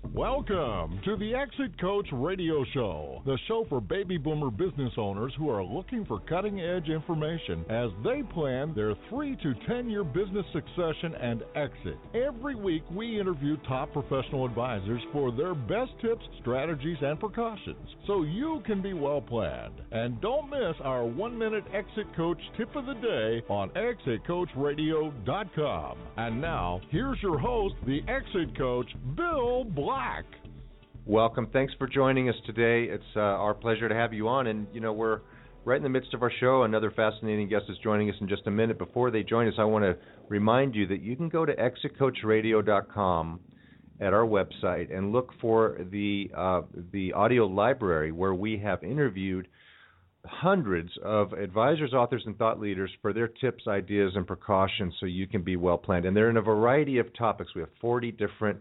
Welcome to the Exit Coach Radio Show, the show for baby boomer business owners who are looking for cutting-edge information as they plan their 3 to 10-year business succession and exit. Every week, we interview top professional advisors for their best tips, strategies, and precautions so you can be well planned. And don't miss our 1-minute Exit Coach tip of the day on ExitCoachRadio.com. And now, here's your host, the Exit Coach, Bill Black. Welcome. Thanks for joining us today. It's our pleasure to have you on. And, we're right in the midst of our show. Another fascinating guest is joining us in just a minute. Before they join us, I want to remind you that you can go to ExitCoachRadio.com at our website and look for the audio library where we have interviewed hundreds of advisors, authors, and thought leaders for their tips, ideas, and precautions so you can be well planned. And they're in a variety of topics. We have 40 different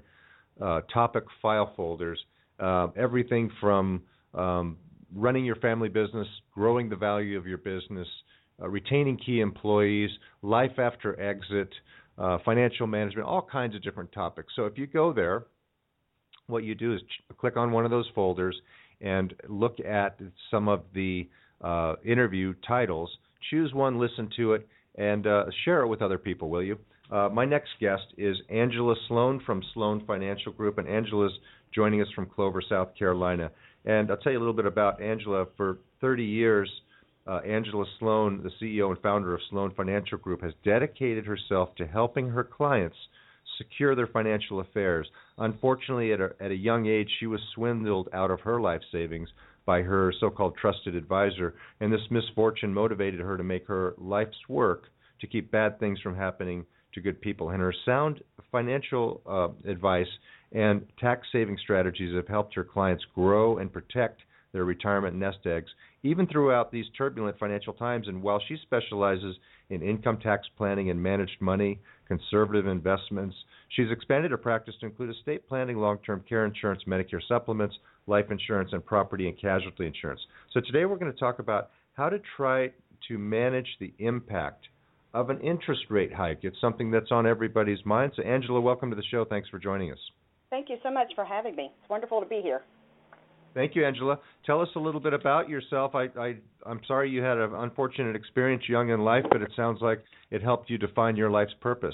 topic file folders, everything from running your family business, growing the value of your business, retaining key employees, life after exit, financial management, all kinds of different topics. So if you go there, what you do is click on one of those folders and look at some of the interview titles, choose one, listen to it, and share it with other people, will you? My next guest is Angela Sloan from Sloan Financial Group, and Angela's joining us from Clover, South Carolina. And I'll tell you a little bit about Angela. For 30 years, Angela Sloan, the CEO and founder of Sloan Financial Group, has dedicated herself to helping her clients secure their financial affairs. Unfortunately, at a young age, she was swindled out of her life savings by her so-called trusted advisor, and this misfortune motivated her to make her life's work to keep bad things from happening to good people. And her sound financial advice and tax-saving strategies have helped her clients grow and protect their retirement nest eggs, even throughout these turbulent financial times. And while she specializes in income tax planning and managed money, conservative investments, she's expanded her practice to include estate planning, long-term care insurance, Medicare supplements, life insurance, and property and casualty insurance. So today we're going to talk about how to try to manage the impact of an interest rate hike. It's something that's on everybody's mind. So, Angela, welcome to the show. Thanks for joining us. Thank you so much for having me. It's wonderful to be here. Thank you, Angela. Tell us a little bit about yourself. I'm sorry you had an unfortunate experience young in life, but it sounds like it helped you define your life's purpose.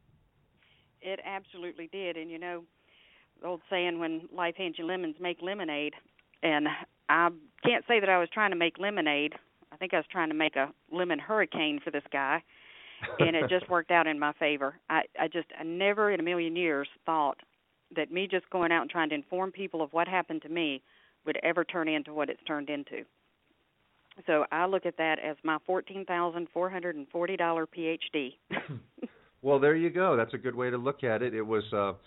It absolutely did. And, the old saying, when life hands you lemons, make lemonade. And I can't say that I was trying to make lemonade. I think I was trying to make a lemon hurricane for this guy. And it just worked out in my favor. I never in a million years thought that me just going out and trying to inform people of what happened to me would ever turn into what it's turned into. So I look at that as my $14,440 PhD. Well, there you go. That's a good way to look at it. It was,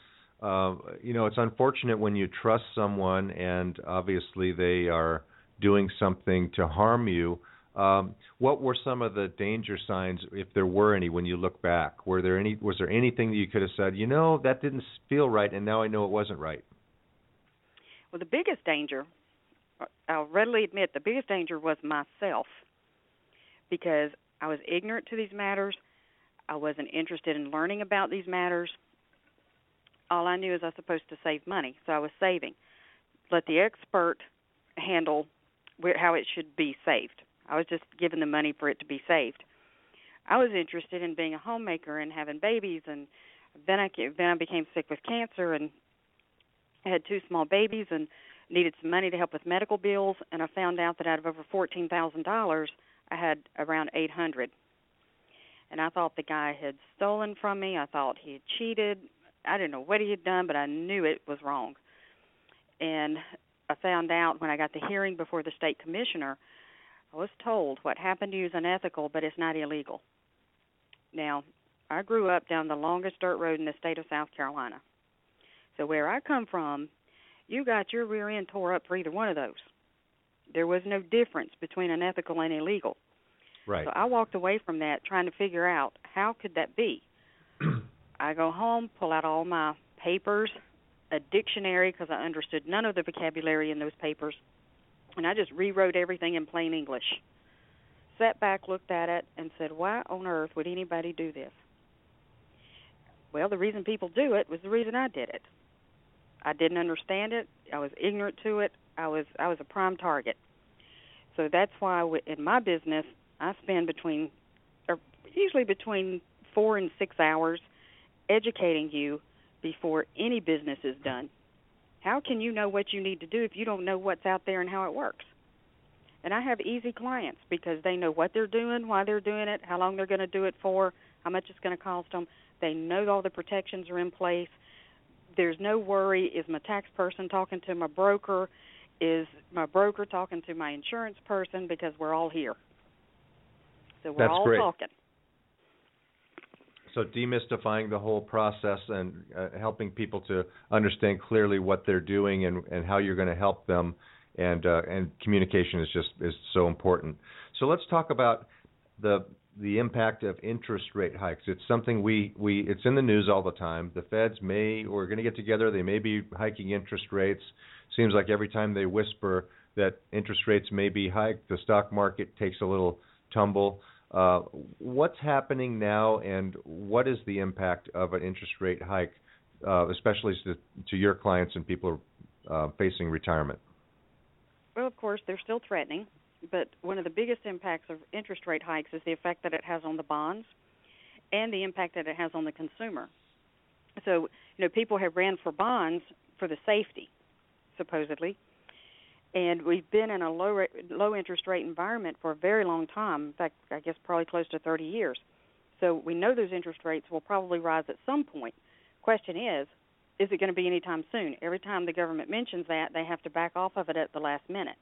it's unfortunate when you trust someone and obviously they are doing something to harm you. What were some of the danger signs, if there were any, when you look back? Was there anything that you could have said, that didn't feel right, and now I know it wasn't right? Well, the biggest danger, I'll readily admit, the biggest danger was myself, because I was ignorant to these matters. I wasn't interested in learning about these matters. All I knew is I was supposed to save money, so I was saving. Let the expert handle how it should be saved. I was just given the money for it to be saved. I was interested in being a homemaker and having babies, and then I became sick with cancer, and I had 2 small babies and needed some money to help with medical bills, and I found out that out of over $14,000, I had around $800. And I thought the guy had stolen from me. I thought he had cheated. I didn't know what he had done, but I knew it was wrong. And I found out when I got the hearing before the state commissioner, I was told what happened to you is unethical, but it's not illegal. Now, I grew up down the longest dirt road in the state of South Carolina. So where I come from, you got your rear end tore up for either one of those. There was no difference between unethical and illegal. Right. So I walked away from that trying to figure out how could that be. I go home, pull out all my papers, a dictionary because I understood none of the vocabulary in those papers, and I just rewrote everything in plain English. Sat back, looked at it, and said, why on earth would anybody do this? Well, the reason people do it was the reason I did it. I didn't understand it. I was ignorant to it. I was a prime target. So that's why in my business, I spend usually between 4 and 6 hours educating you before any business is done. How can you know what you need to do if you don't know what's out there and how it works? And I have easy clients because they know what they're doing, why they're doing it, how long they're going to do it for, how much it's going to cost them. They know all the protections are in place. There's no worry. Is my tax person talking to my broker? Is my broker talking to my insurance person? Because we're all here. So we're all great. talking. So demystifying the whole process and helping people to understand clearly what they're doing and how you're going to help them, and communication is so important. So let's talk about the impact of interest rate hikes. It's something it's in the news all the time. The Feds we're going to get together. They may be hiking interest rates. Seems like every time they whisper that interest rates may be hiked, the stock market takes a little tumble. What's happening now, and what is the impact of an interest rate hike, especially to your clients and people facing retirement? Well, of course, they're still threatening, but one of the biggest impacts of interest rate hikes is the effect that it has on the bonds and the impact that it has on the consumer. So, people have ran for bonds for the safety, supposedly, and we've been in a low interest rate environment for a very long time. In fact, I guess probably close to 30 years. So we know those interest rates will probably rise at some point. Question is it going to be anytime soon? Every time the government mentions that, they have to back off of it at the last minute.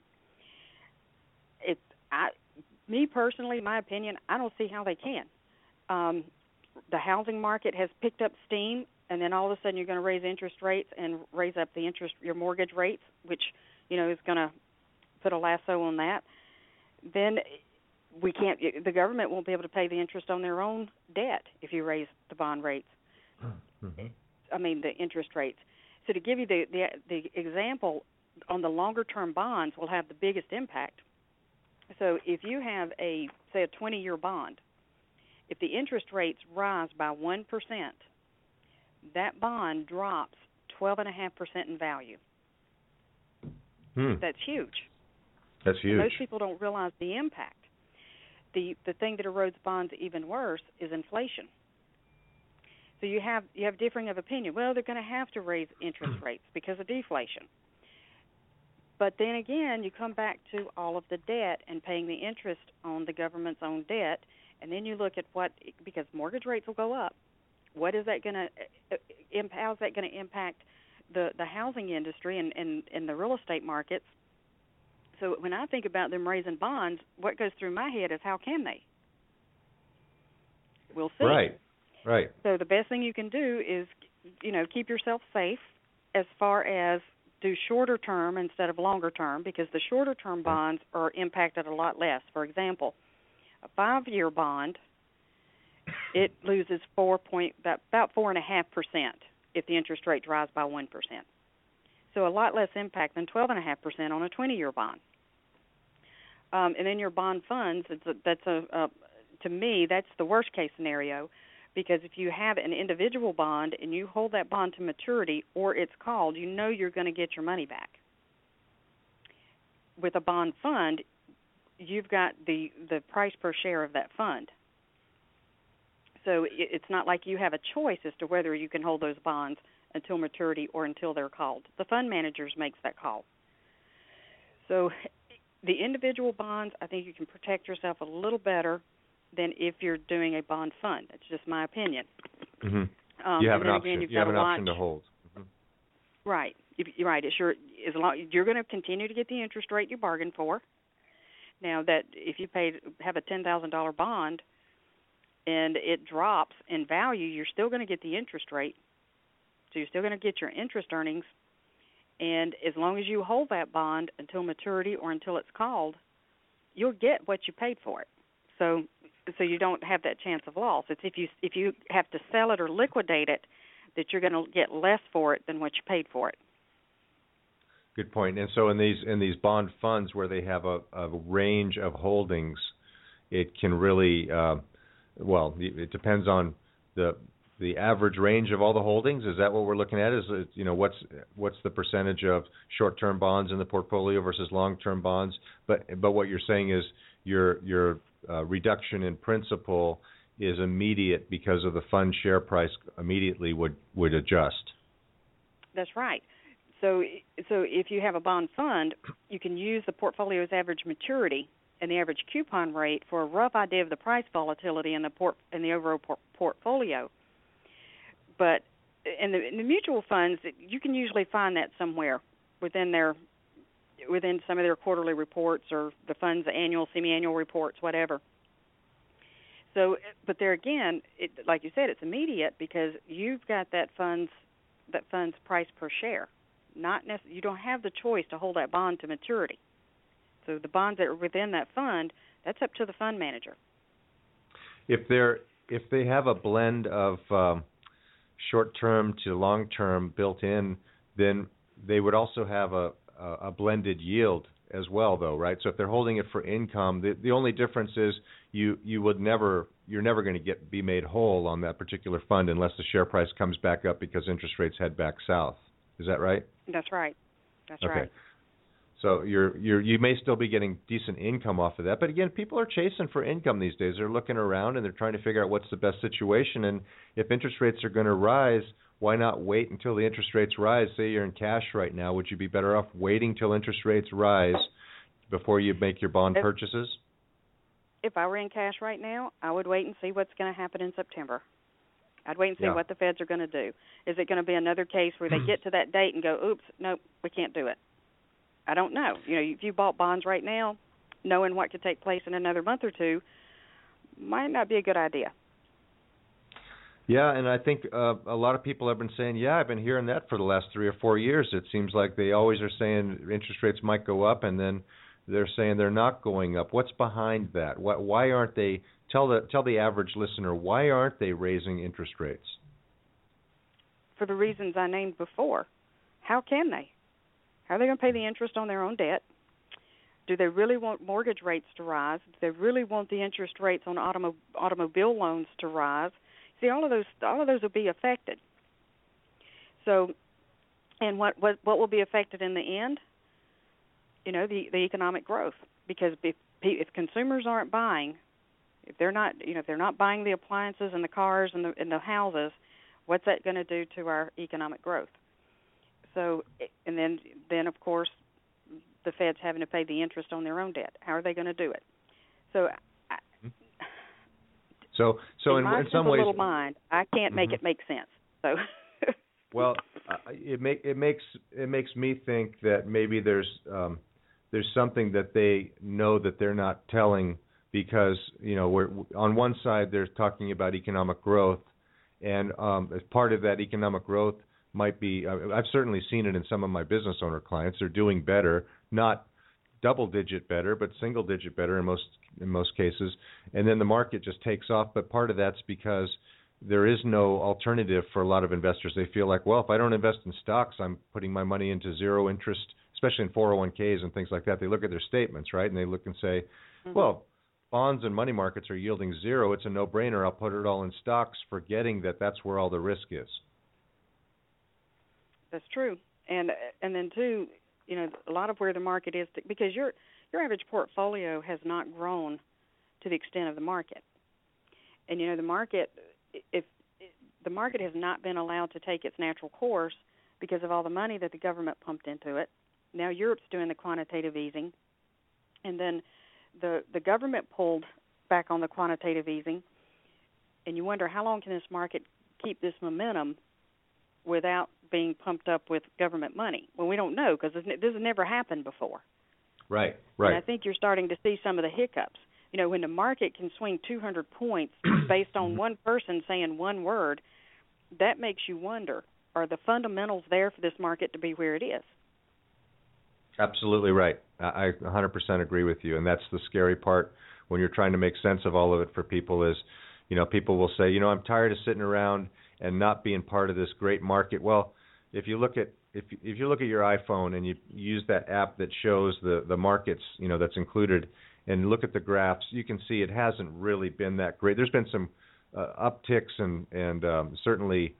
Me personally, my opinion, I don't see how they can. The housing market has picked up steam, and then all of a sudden you're going to raise interest rates and raise up your mortgage rates, which is going to put a lasso on that. Then the government won't be able to pay the interest on their own debt if you raise the bond rates. Mm-hmm. I mean, the interest rates. So to give you the example, on the longer term bonds will have the biggest impact. So if you have a 20-year bond, if the interest rates rise by 1%, that bond drops 12.5% in value. That's huge. That's huge. And most people don't realize the impact. The thing that erodes bonds even worse is inflation. So you have differing of opinion. Well, they're going to have to raise interest rates because of deflation. But then again, you come back to all of the debt and paying the interest on the government's own debt, and then you look at because mortgage rates will go up. What is that going to? How's that going to impact the housing industry and the real estate markets? So when I think about them raising bonds, what goes through my head is how can they? We'll see. Right. So the best thing you can do is, keep yourself safe as far as do shorter term instead of longer term, because the shorter term bonds are impacted a lot less. For example, a 5-year bond, it loses about 4.5% if the interest rate rise by 1%. So a lot less impact than 12.5% on a 20-year bond. And then your bond funds, to me, that's the worst case scenario, because if you have an individual bond and you hold that bond to maturity or it's called, you're going to get your money back. With a bond fund, you've got the price per share of that fund. So it's not like you have a choice as to whether you can hold those bonds until maturity or until they're called. The fund managers makes that call. So the individual bonds, I think you can protect yourself a little better than if you're doing a bond fund. It's just my opinion. Mm-hmm. You have an option. You have an option to hold. Mm-hmm. Right. You're right. It's you're going to continue to get the interest rate you bargained for. Now, that if you have a $10,000 bond and it drops in value, you're still going to get the interest rate. So you're still going to get your interest earnings. And as long as you hold that bond until maturity or until it's called, you'll get what you paid for it. So you don't have that chance of loss. It's if you have to sell it or liquidate it that you're going to get less for it than what you paid for it. Good point. And so in these bond funds where they have a range of holdings, it can really it depends on the the average range of all the holdings? Is that what we're looking at? Is it, what's the percentage of short-term bonds in the portfolio versus long-term bonds? But what you're saying is your reduction in principal is immediate because of the fund share price immediately would adjust. That's right. So if you have a bond fund, you can use the portfolio's average maturity and the average coupon rate for a rough idea of the price volatility in the overall portfolio. But in the mutual funds, you can usually find that somewhere within some of their quarterly reports or the fund's annual, semi-annual reports, whatever. So, but there again, like you said, it's immediate because you've got that fund's price per share. You don't have the choice to hold that bond to maturity. So the bonds that are within that fund, that's up to the fund manager. If they have a blend of short-term to long-term built in, then they would also have a blended yield as well, though, right? So if they're holding it for income, the only difference is you're never going to be made whole on that particular fund unless the share price comes back up because interest rates head back south. Is that right? That's right. That's okay. right. So you may still be getting decent income off of that, but again, people are chasing for income these days. They're looking around and they're trying to figure out what's the best situation. And if interest rates are going to rise, why not wait until the interest rates rise? Say you're in cash right now, would you be better off waiting till interest rates rise before you make your bond purchases? If I were in cash right now, I would wait and see what's going to happen in September. I'd wait and see what the Feds are going to do. Is it going to be another case where they get to that date and go, oops, nope, we can't do it? I don't know. If you bought bonds right now, knowing what could take place in another month or two might not be a good idea. Yeah, and I think a lot of people have been saying, I've been hearing that for the last 3 or 4 years. It seems like they always are saying interest rates might go up, and then they're saying they're not going up. What's behind that? Why aren't they? Tell the average listener, why aren't they raising interest rates? For the reasons I named before. How can they? How are they going to pay the interest on their own debt? Do they really want mortgage rates to rise? Do they really want the interest rates on automobile loans to rise? See, all of those will be affected. So, and what will be affected in the end? The economic growth. Because if consumers aren't buying, if they're not buying the appliances and the cars and the houses, what's that going to do to our economic growth? So, and then of course, the Fed's having to pay the interest on their own debt. How are they going to do it? So in some ways, little mind, I can't make it make sense. So, well, it makes me think that maybe there's something that they know that they're not telling, because we're on one side they're talking about economic growth, and as part of that economic growth might be, I've certainly seen it in some of my business owner clients. They're doing better, not double-digit better, but single-digit better in most cases. And then the market just takes off. But part of that's because there is no alternative for a lot of investors. They feel like, well, if I don't invest in stocks, I'm putting my money into zero interest, especially in 401ks and things like that. They look at their statements, right, and they look and say, well, bonds and money markets are yielding zero. It's a no-brainer. I'll put it all in stocks, forgetting that that's where all the risk is. That's true. And then, too, a lot of where the market is, because your average portfolio has not grown to the extent of the market. And, the market, if the market has not been allowed to take its natural course because of all the money that the government pumped into it. Now Europe's doing the quantitative easing. And then the government pulled back on the quantitative easing. And you wonder, how long can this market keep this momentum without being pumped up with government money? Well, we don't know, because this has never happened before. Right. And I think you're starting to see some of the hiccups. When the market can swing 200 points based on one person saying one word, that makes you wonder, are the fundamentals there for this market to be where it is? Absolutely right. I 100% agree with you, and that's the scary part when you're trying to make sense of all of it for people is, people will say, I'm tired of sitting around and not being part of this great market. Well, if you look at your iPhone and you use that app that shows the markets, that's included, and look at the graphs, you can see it hasn't really been that great. There's been some upticks and certainly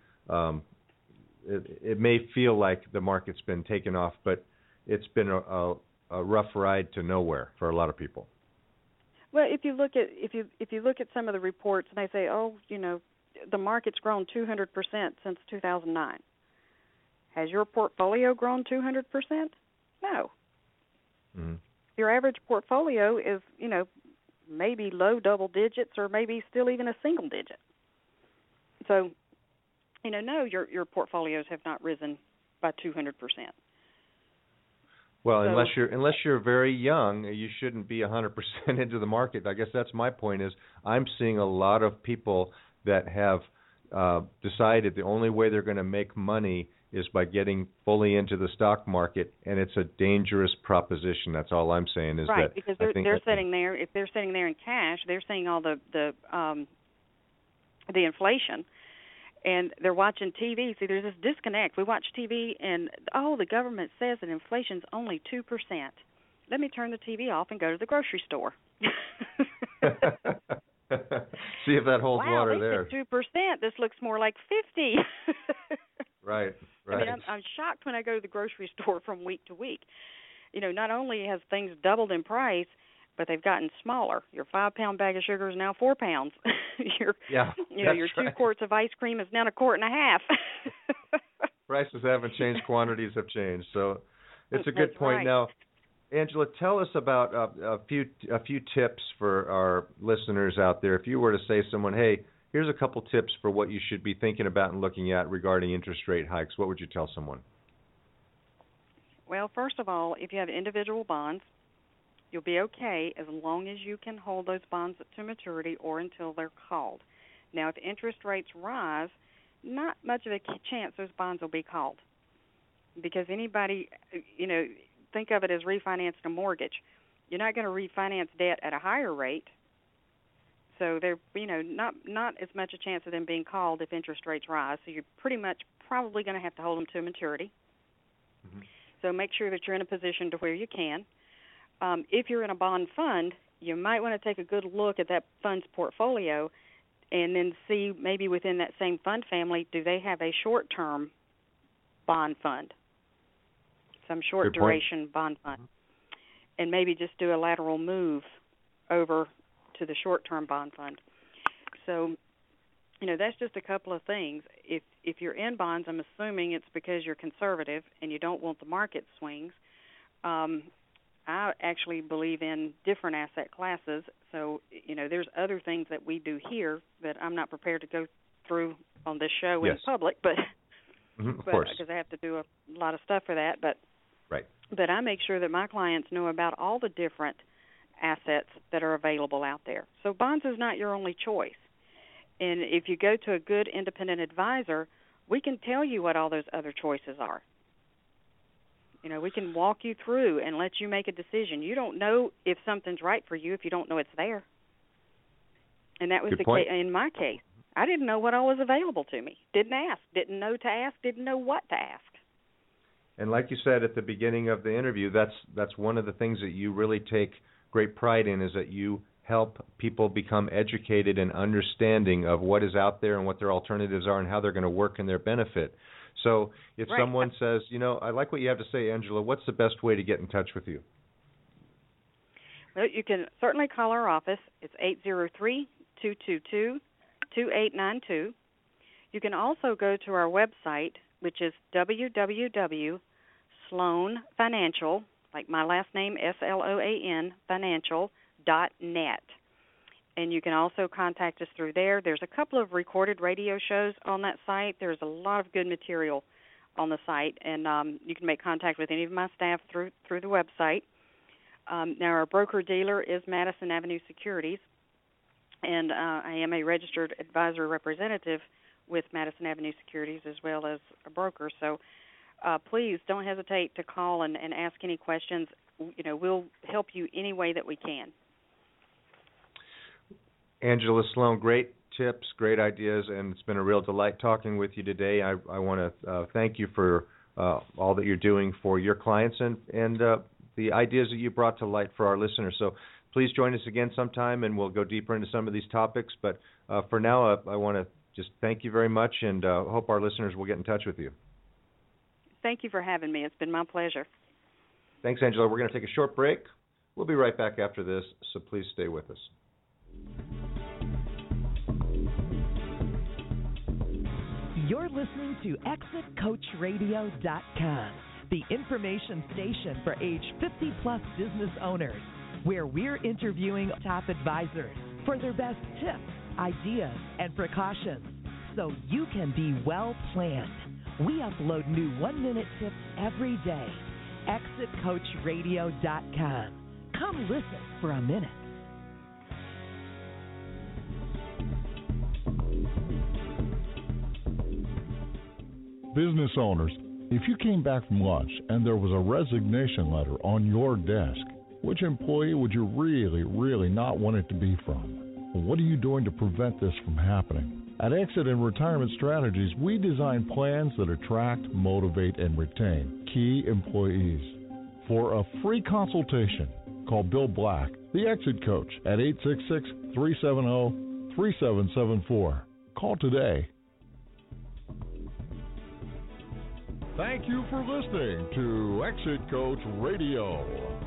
it may feel like the market's been taken off, but it's been a rough ride to nowhere for a lot of people. Well, if you look at some of the reports, and they say, oh, the market's grown 200% since 2009. Has your portfolio grown 200%? No. Mm-hmm. Your average portfolio is, maybe low double digits or maybe still even a single digit. So, no, your portfolios have not risen by 200%. Well, so, unless you're very young, you shouldn't be 100% into the market. I guess that's my point. Is I'm seeing a lot of people that have decided the only way they're going to make money is by getting fully into the stock market, and it's a dangerous proposition. That's all I'm saying. Is right, that because they're sitting there. If they're sitting there in cash, they're seeing all the inflation. And they're watching TV. See, there's this disconnect. We watch TV, and, the government says that inflation's only 2%. Let me turn the TV off and go to the grocery store. See if that holds water there. Wow, they said 2%. This looks more like 50. Right. I mean, I'm shocked when I go to the grocery store from week to week. Not only has things doubled in price, but they've gotten smaller. Your 5-pound bag of sugar is now 4 pounds. Your 2 quarts of ice cream is now 1.5 quarts. Prices haven't changed, quantities have changed. So it's a good point. Right. Now, Angela, tell us about a few tips for our listeners out there. If you were to say to someone, hey, here's a couple tips for what you should be thinking about and looking at regarding interest rate hikes, what would you tell someone? Well, first of all, if you have individual bonds, you'll be okay as long as you can hold those bonds to maturity or until they're called. Now, if interest rates rise, not much of a chance those bonds will be called, because anybody, think of it as refinancing a mortgage. You're not going to refinance debt at a higher rate, so they're, not as much a chance of them being called if interest rates rise. So you're pretty much probably going to have to hold them to maturity. Mm-hmm. So make sure that you're in a position to where you can. If you're in a bond fund, you might want to take a good look at that fund's portfolio and then see maybe within that same fund family, do they have a short-term bond fund, some short-duration bond fund, and maybe just do a lateral move over to the short-term bond fund. So, that's just a couple of things. If you're in bonds, I'm assuming it's because you're conservative and you don't want the market swings. I actually believe in different asset classes. So, there's other things that we do here that I'm not prepared to go through on this show in public, but of course, because I have to do a lot of stuff for that. But right. But I make sure that my clients know about all the different assets that are available out there. So bonds is not your only choice. And if you go to a good independent advisor, we can tell you what all those other choices are. We can walk you through and let you make a decision. You don't know if something's right for you if you don't know it's there. And that was good the point. case in my case. I didn't know what all was available to me. Didn't ask. Didn't know to ask. Didn't know what to ask. And like you said at the beginning of the interview, that's one of the things that you really take great pride in, is that you help people become educated and understanding of what is out there and what their alternatives are and how they're going to work in their benefit. So if someone says, I like what you have to say, Angela, what's the best way to get in touch with you? Well, you can certainly call our office. It's 803-222-2892. You can also go to our website, which is www.sloan.financial, like my last name, SLOAN, financial.net. And you can also contact us through there. There's a couple of recorded radio shows on that site. There's a lot of good material on the site, and you can make contact with any of my staff through the website. Now, our broker-dealer is Madison Avenue Securities, and I am a registered advisor representative with Madison Avenue Securities as well as a broker. So please don't hesitate to call and ask any questions. We'll help you any way that we can. Angela Sloan, great tips, great ideas, and it's been a real delight talking with you today. I want to thank you for all that you're doing for your clients and the ideas that you brought to light for our listeners. So please join us again sometime, and we'll go deeper into some of these topics. But for now, I want to just thank you very much, and hope our listeners will get in touch with you. Thank you for having me. It's been my pleasure. Thanks, Angela. We're going to take a short break. We'll be right back after this, so please stay with us. You're listening to ExitCoachRadio.com, the information station for age 50-plus business owners, where we're interviewing top advisors for their best tips, ideas, and precautions, so you can be well planned. We upload new 1-minute tips every day. ExitCoachRadio.com. Come listen for a minute. Business owners, if you came back from lunch and there was a resignation letter on your desk, which employee would you really not want it to be from? What are you doing to prevent this from happening? At Exit and Retirement Strategies, we design plans that attract, motivate, and retain key employees. For a free consultation, call Bill Black, the Exit Coach, at 866-370-3774. Call today. Thank you for listening to Exit Coach Radio.